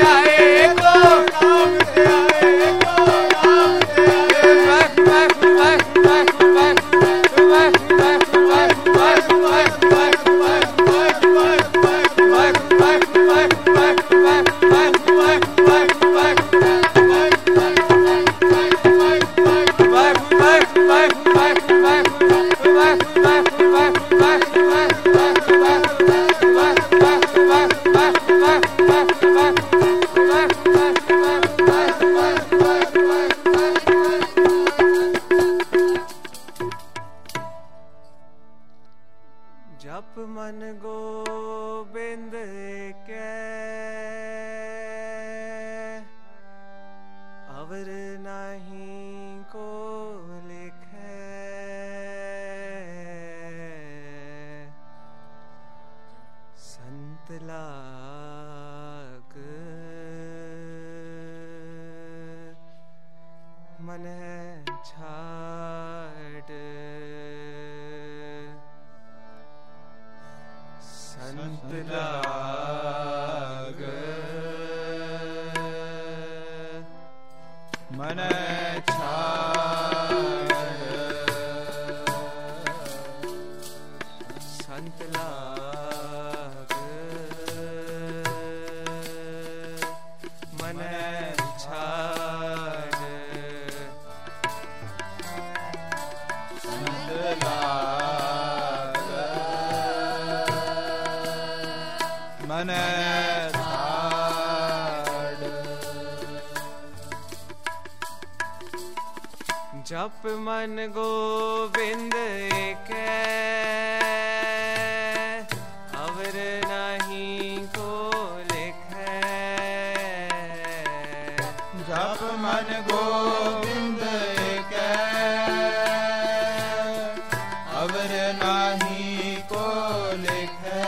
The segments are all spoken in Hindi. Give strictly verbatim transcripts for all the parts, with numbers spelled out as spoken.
आए को नाम ते आए को नाम ते जप मन गोबिंद के अवर नहीं को लिखे संत लाग मन छाड़ संत लाग मन छाड़ संत लाग मन छाड़ संत लाग मन छाड़ जप मन गोविंद के अवर नहीं को लिखे जप मन गोविंद के अवर नहीं को लिखे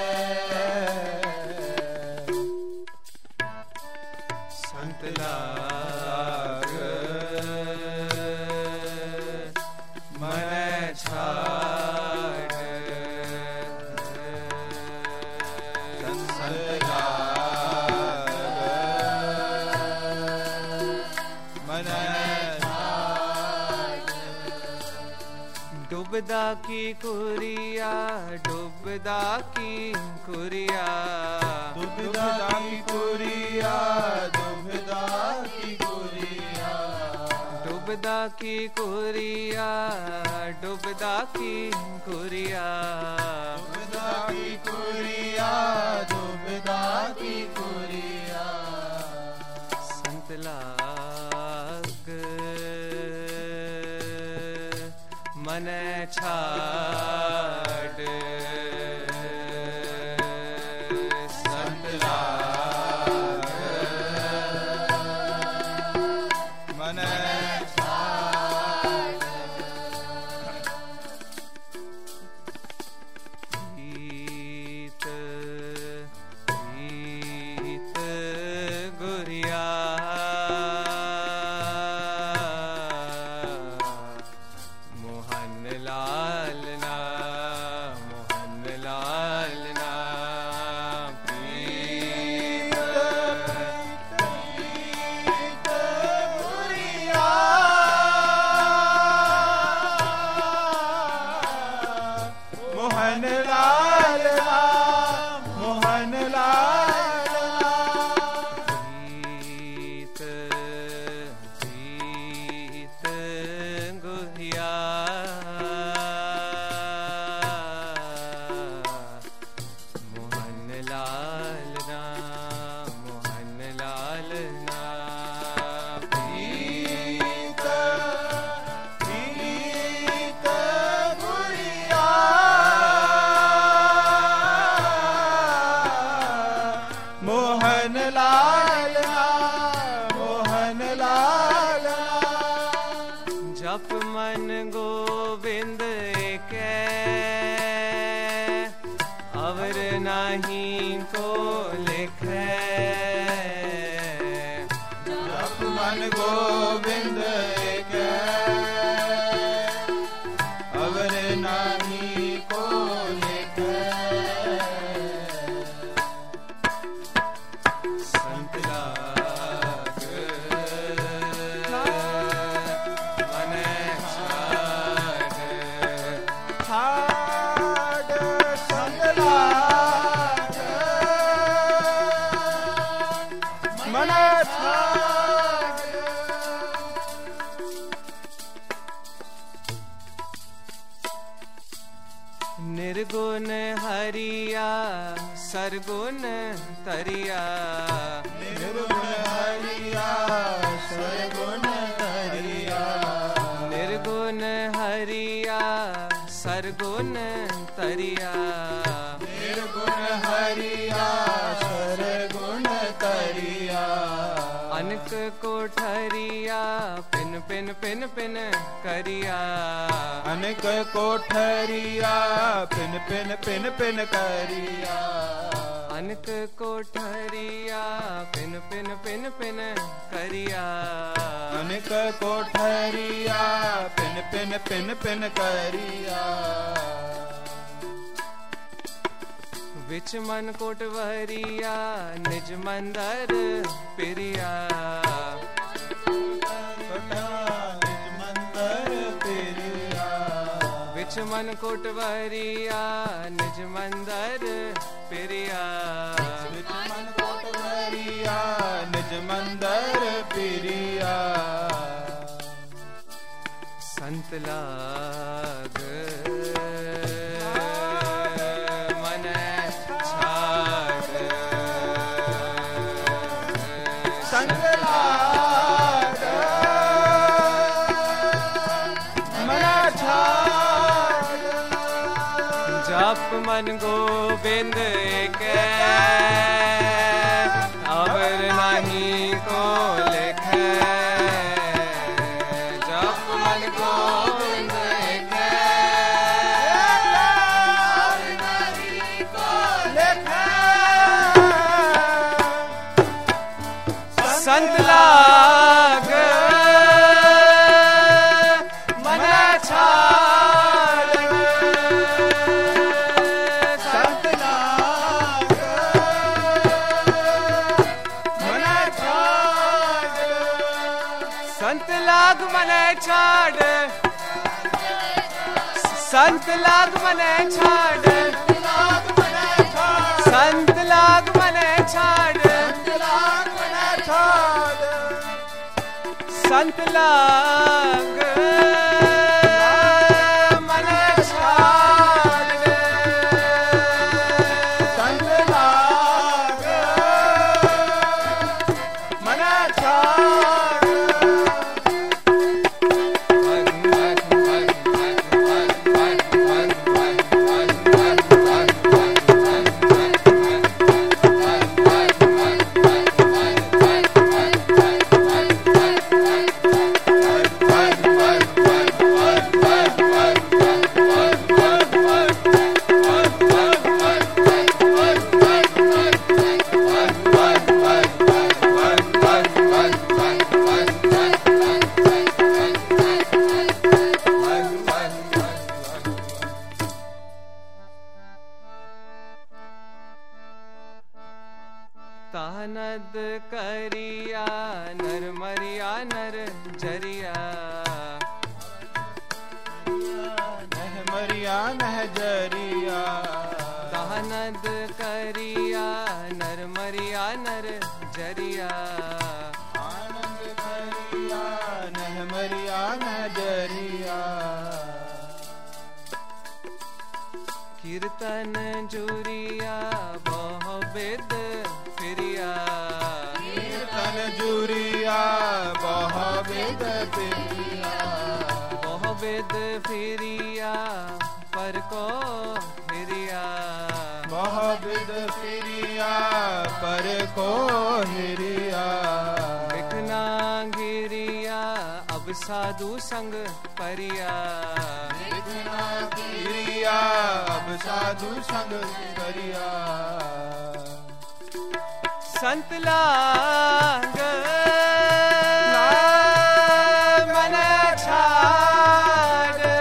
संत लाग मन छाड़ संत लाग मन छाड़ डूबदा की कुरिया डूबदा की कुरिया डूबदा की कुरिया डूबदा की कुरिया डूबदा की कुरिया डूबदा की कुरिया डूबदा की कुरिया डूबदा की कुरिया संत लाग मन छाड़ संत लाग मन छाड़ गीत गीत गुरिया मोहन लाल ना मोहन लाल ना प्रीत प्रीत गुरिया मोहन लाल ना मोहन लाल ना प्रीत प्रीत गुरिया मोहन लाल ना मोहन लाल ना प्रीत प्रीत गुरिया मोहन लाल ना मोहन लाल ना जप मन गोविंद के अवर नहीं को लिखे जप मन गोविंद के अवर नहीं को लिखे संत लाग निर्गुण हरिया सरगुण तरिया निर्गुण हरिया सरगुण तरिया निर्गुण हरिया सरगुण तरिया निर्गुण हरिया सरगुण तरिया अनक कोठरिया पिन पिन पिन पिन करिया अनक कोठरिया पिन पिन पिन पिन करिया अनक कोठरिया पिन पिन पिन पिन करिया अनक कोठरिया पिन पिन पिन पिन करिया विच मन कोटवरिया निज मंदर पिरिया निज मंदर पिरिया विच मन कोटवरिया निज मंदर पिरिया विच मन कोटवरिया निज मंदर पिरिया संत लाग जप मन गोविंद के अवर नहीं को लिखे जप मन गोविंद के अवर नहीं को लिखे संत लाग मन छाड़ संत लाग मने छाड़ संत लाग मने छाड़ संत लाग मने छाड़ संत लाग मने छाड़ संत लाग मने छाड़ तानद करिया नर मरिया नर जरिया नह मरिया नह जरिया तानद करिया नर मरिया नर जरिया आनंद करिया नह मरिया नह जरिया कीर्तन जुरिया बहु वेद फिरिया कीर्तन जुरिया बहु वेद फिरिया बहु वेद फिरिया पर को हिरिया बहु वेद फिरिया पर को हिरिया बिखना गिरिया अब साधु संग परिया बिखना गिरिया अब साधु संग करिया संत लाग मन छाड़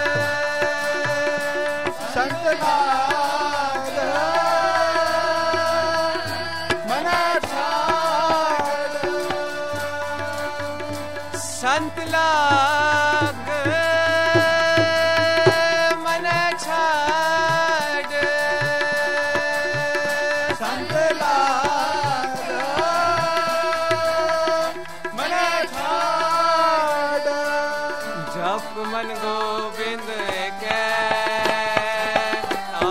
संत लाग मन छाड़ संत लाग मन छाड़ संत लाग मन छाड़ जप मन गोविंद के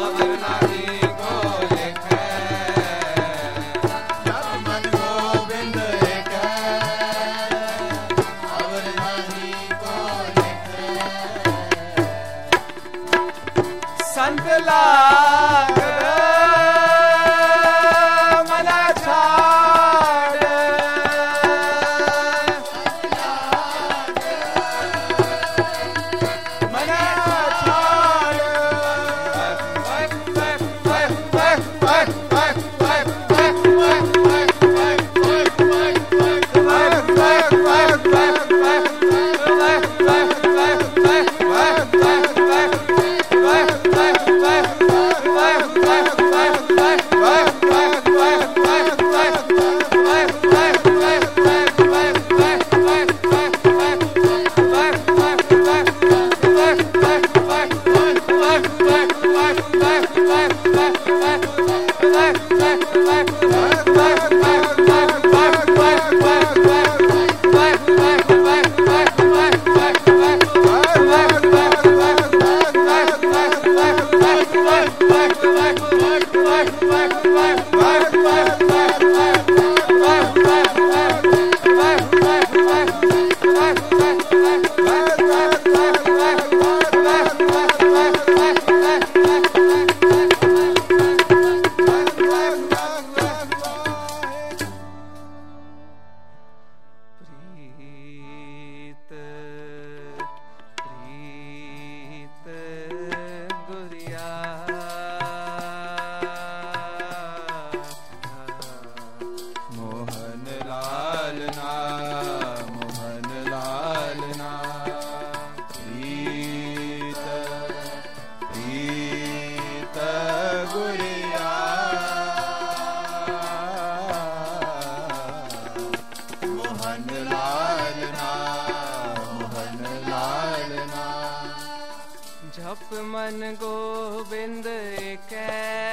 जप मन गोविंद कै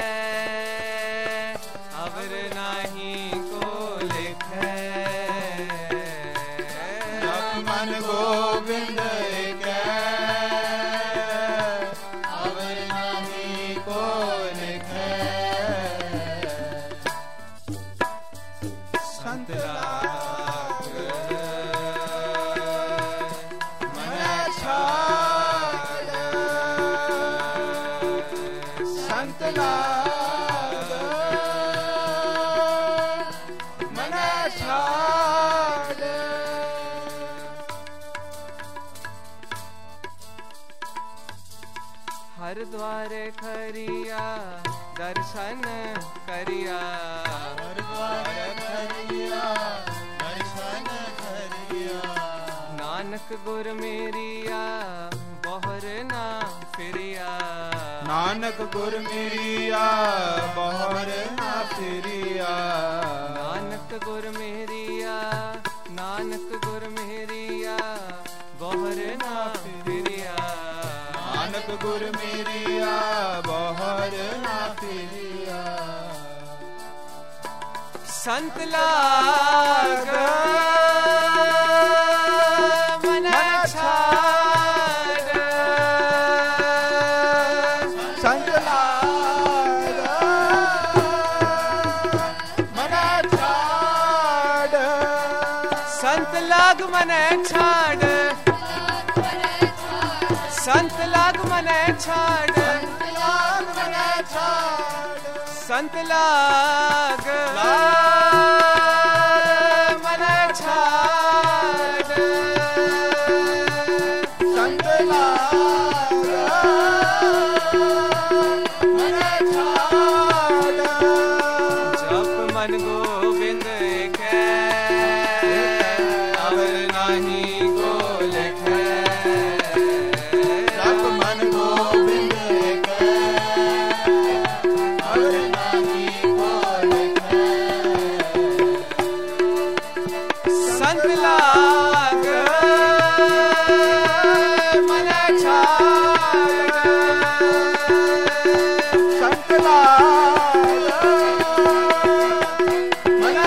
अवर नाही को लिखै। जप मन गोविंद कै अवर नाही को लिखै। संत लाग मन छाड़, संत लाग मन छाड़। हर द्वारे खरिया दर्शन करिया। हर द्वार खरिया दर्शन करिया। नानक गुर मेरिया बहर ना फिरिया। नानक गुर मेरिया बहर ना फिरिया। नानक गुर मेरिया, नानक गुर मेरिया बहर ना फिरिया। नानक गुर मेरिया बहर ना फिरिया। संत लाग मन छाड़। संत लाग मन छाड़। संत लाग मन छाड़। संत लाग मन छाड़। लाग मन छाड़। संत लाग मन छाड़। संत लाग मन छाड़। जप मन गोविंद कै अवर नाही को लिखै। जप मन गोविंद कै अवर नाही को लिखै। संत लाग मन छाड़। संत लाग मन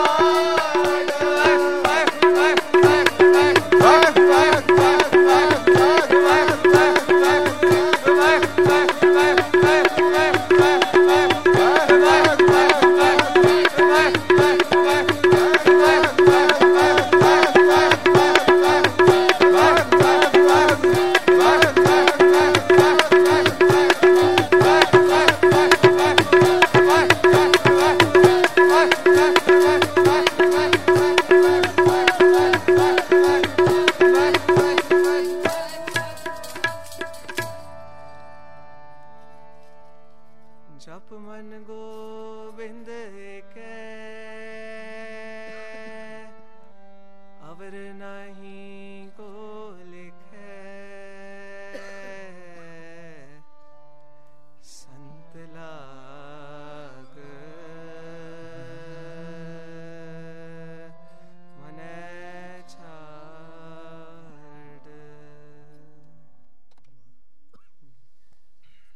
जप मन गोविंद कै अवर नहीं